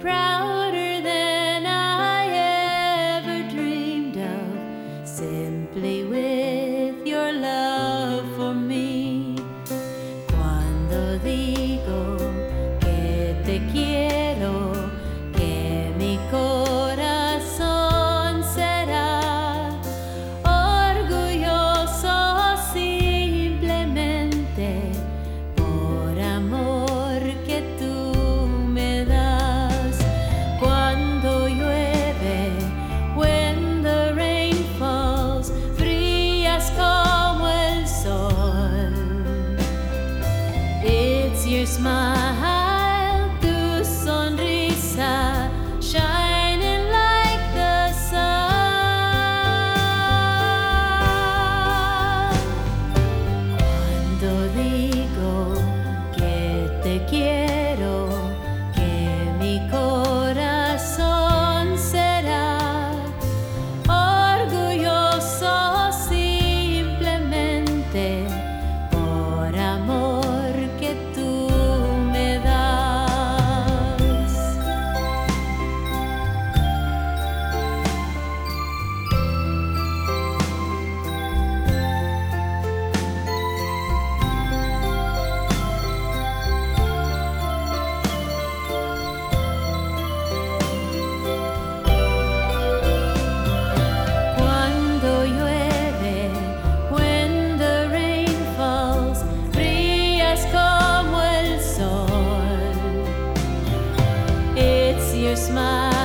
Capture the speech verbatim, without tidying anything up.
prouder than I ever dreamed of, simply with your love for me. Cuando digo que te quiero, que mi corazón será orgulloso simplemente por amor que tú me das. Cuando llueve, when the rain falls, brillas como el sol. It's your smile, tu sonrisa, shining like the sun. Cuando digo que te quiero, que mi corazón será orgulloso simplemente por amor que tú me das. Cuando llueve, when the rain falls, brillas como el sol. It's your smile.